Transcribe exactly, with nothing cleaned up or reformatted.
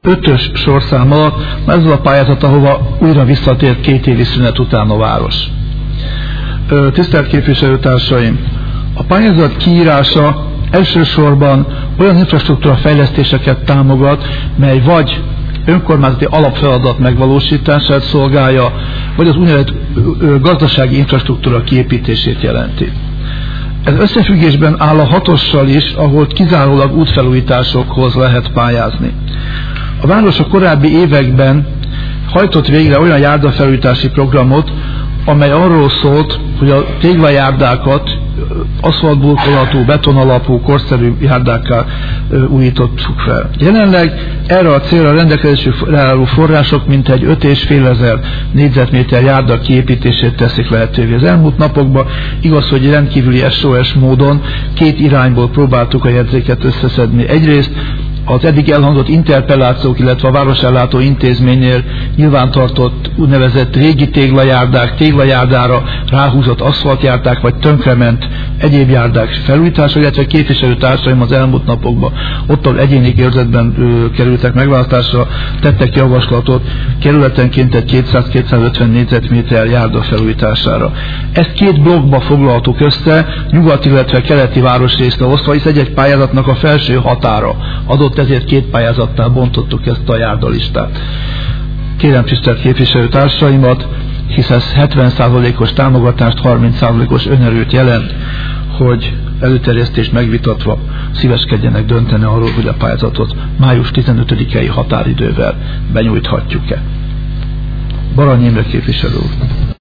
ötös sorszám alatt, ez az a pályázat, ahova újra visszatért két évi szünet után a város. Tisztelt képviselőtársaim! A pályázat kiírása elsősorban olyan infrastruktúra fejlesztéseket támogat, mely vagy önkormányzati alapfeladat megvalósítását szolgálja, vagy az úgynevezett gazdasági infrastruktúra kiépítését jelenti. Ez összefüggésben áll a hatossal is, ahol kizárólag útfelújításokhoz lehet pályázni. A város a korábbi években hajtott végre olyan járdafelújítási programot, amely arról szólt, hogy a téglajárdákat aszfaltburkolatú, betonalapú, korszerű járdákká újítottuk fel. Jelenleg erre a célra rendelkezésre álló források mintegy öt és fél ezer négyzetméter járda kiépítését teszik lehetővé. Az elmúlt napokban igaz, hogy rendkívüli es o es módon két irányból próbáltuk a jegyzéket összeszedni. Egyrészt az eddig elhangzott interpellációk, illetve a városellátó intézménynél nyilvántartott úgynevezett régi téglajárdák, téglajárdára ráhúzott aszfaltjárdák, vagy tönkrement egyéb járdák felújítása, illetve képviselőtársaim az elmúlt napokban ott, ahol egyéni körzetben ö, kerültek megválasztásra, tettek javaslatot kerületenként egy kétszáz-kétszázötven négyzetméter járda felújítására. Ezt két blokkba foglaltuk össze, nyugati, illetve keleti városrészre osztva, hisz egy-egy pályázatnak a felső határa adott, ezért két pályázattal bontottuk ezt a járdalistát. Kérem tisztelt képviselőtársaimat, hisz ez hetven százalékos támogatást, harminc százalékos önerőt jelent, hogy előterjesztést megvitatva szíveskedjenek dönteni arról, hogy a pályázatot május tizenötödikei határidővel benyújthatjuk-e. Barany Imre képviselő úr.